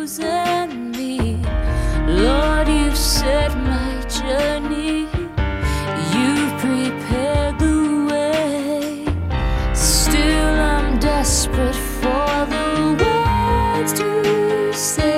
chosen me. Lord, you've set my journey. You've prepared the way. Still I'm desperate for the words to say.